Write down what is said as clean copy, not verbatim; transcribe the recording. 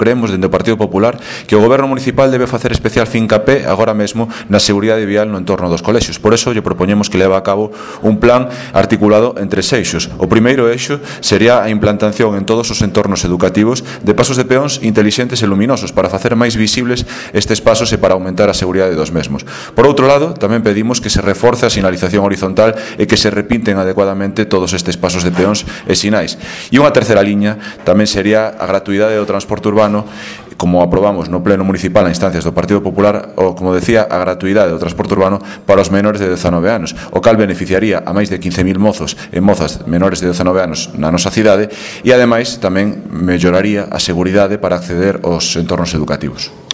creemos dende o Partido Popular que o Goberno Municipal debe facer especial fincapé agora mesmo na seguridade vial no entorno dos colexios. Por eso, lle propoñemos que leve a cabo un plan articulado en 3 eixos. O primeiro eixo sería a implantación en todos os entornos educativos de pasos de peóns intelixentes e luminosos para facer máis visibles estes pasos e para aumentar a seguridade dos mesmos. Por outro lado, tamén pedimos que se reforce a sinalización horizontal e que se repinten adecuadamente todos estes pasos de peóns e sinais. E unha terceira liña tamén sería a gratuidade do transporte urbano, como aprobamos no Pleno Municipal a instancias do Partido Popular, ou, como decía, a gratuidade do transporte urbano para os menores de 19 anos, o cal beneficiaría a máis de 15.000 mozos e mozas menores de 19 anos na nosa cidade e, ademais, tamén melloraría a seguridade para acceder aos entornos educativos.